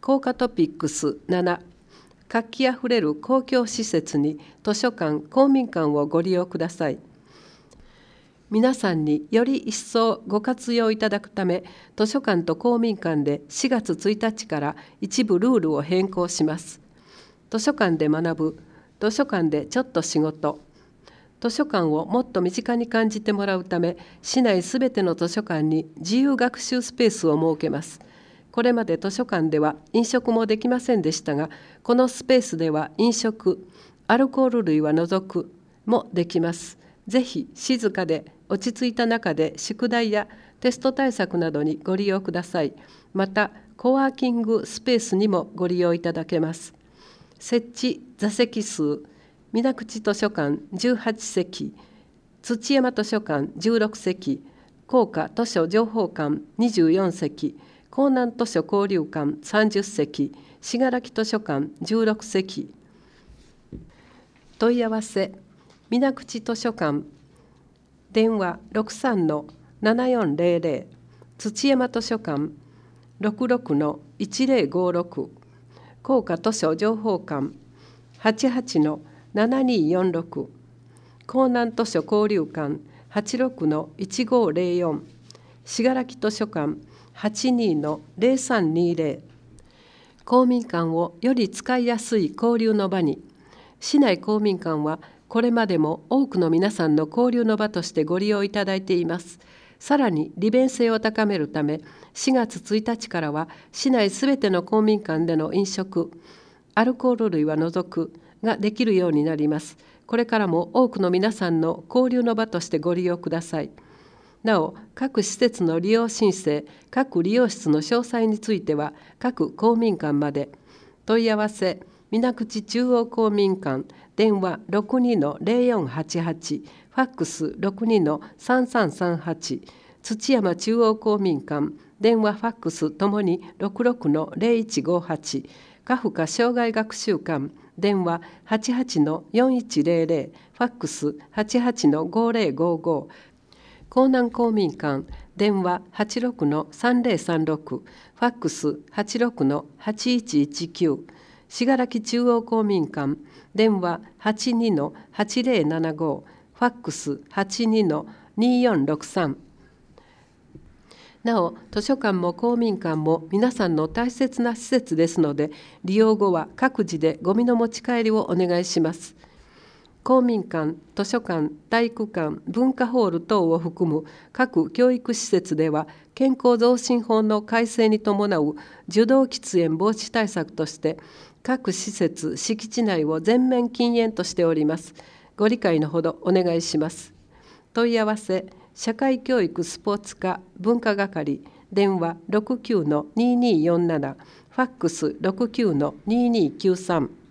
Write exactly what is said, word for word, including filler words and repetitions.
効果トピックスなな、活気あふれる公共施設に図書館・公民館をご利用ください。皆さんにより一層ご活用いただくため、図書館と公民館でしがつついたちから一部ルールを変更します。図書館で学ぶ、図書館でちょっと仕事。図書館をもっと身近に感じてもらうため、市内すべての図書館に自由学習スペースを設けます。これまで図書館では飲食もできませんでしたが、このスペースでは飲食、アルコール類は除くもできます。ぜひ静かで落ち着いた中で宿題やテスト対策などにご利用ください。また、コワーキングスペースにもご利用いただけます。設置座席数、水口図書館じゅうはちせき、土山図書館じゅうろくせき、高架図書情報館にじゅうよんせき、江南図書交流館さんじゅっせき、信楽図書館じゅうろくせき。問い合わせ、水口図書館、電話 ろくさんのななよんぜろぜろ、土山図書館 ろくろくのいちぜろごろく、高架図書情報館 はちはちのななによんろく、江南図書交流館 はちろくのいちごぜろよん、信楽図書館 はちにのぜろさんにぜろ。公民館をより使いやすい交流の場に。市内公民館はこれまでも多くの皆さんの交流の場としてご利用いただいています。さらに利便性を高めるため、しがつついたちからは市内すべての公民館での飲食、アルコール類は除くができるようになります。これからも多くの皆さんの交流の場としてご利用ください。なお、各施設の利用申請、各利用室の詳細については、各公民館まで。問い合わせ、水口中央公民館、電話 ろくにのぜろよんはちはち、ファックス ろくにのさんさんさんはち、土山中央公民館、電話ファックスともにろくろくのぜろいちごはち、家父科障害学習館、電話はちはちのよんいちぜろぜろ、ファックスはちはちのごぜろごご、江南公民館、電話はちろくのさんぜろさんろく、ファックスはちろくのはちいちいちきゅう、信楽中央公民館、電話はちにのはちぜろななご、ファックスはちにのによんろくさん。なお、図書館も公民館も皆さんの大切な施設ですので、利用後は各自でゴミの持ち帰りをお願いします。公民館、図書館、体育館、文化ホール等を含む各教育施設では、健康増進法の改正に伴う受動喫煙防止対策として、各施設、敷地内を全面禁煙としております。ご理解のほどお願いします。問い合わせ、社会教育スポーツ課文化係、電話 ろくきゅうのにによんなな、ファックス ろくきゅうのににきゅうさん。